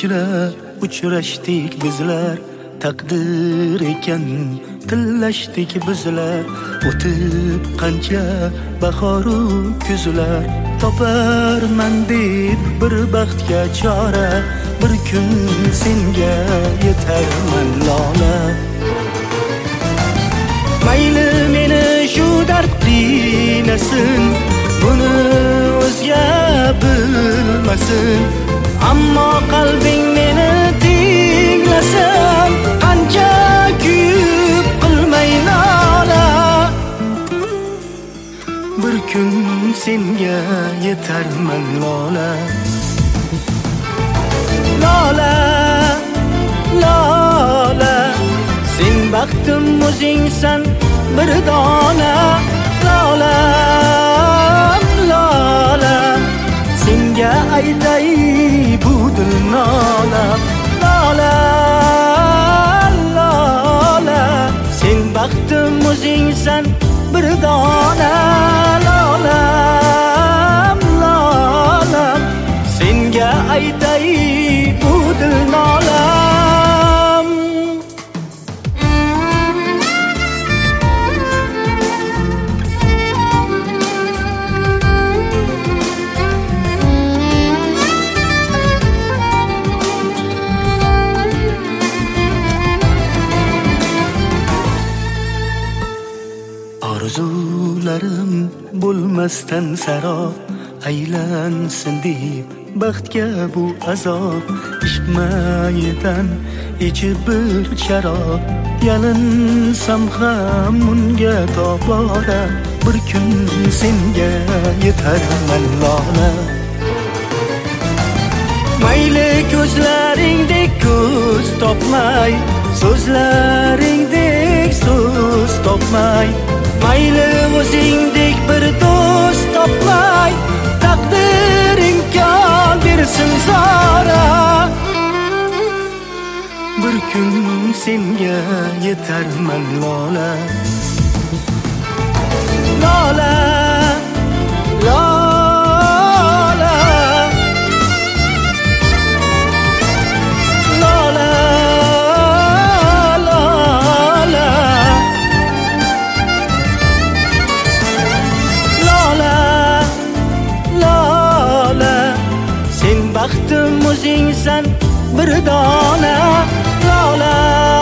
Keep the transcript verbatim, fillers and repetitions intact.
kechra uchrashdik bizlar, taqdir ekan tillashdik bizlar. O'tib qancha bahoru kuzlar, toparman deb bir baxtga chora, bir kun senga yetarman lola. Mayli meni shu dard qiynasin, buni o'zga bilmasin, ammo qalbing meni tinglasin, qancha kuyib qilmay lola. Bir kun senga yetarman lola. Lola, lola, sen baxtim o'zingsan bir dona. Lola, lola, senga aytay bu dil nola. Lola, lola, sen baxtim o'zingsan bir dona. Lola, lola, senga aytay bu dil nola. Orzularim bo'lmasdan sarob, aylansin deb baxtga bu azob. Ishq mayidan ichib bir sharob, yalinsam ham unga tobora, bir kun senga yetarman lola. Mayli ko'zlaringdek ko'z topmay, so'zlaringdek so'z topmay, mayli o'zingdek bir do'st topmay, taqdir imkon bersin zora, bir kun senga yetarman lola. Lola, lola, lola, lola, lola, lola, sen baxtim o'zingsan bir dona. Lola.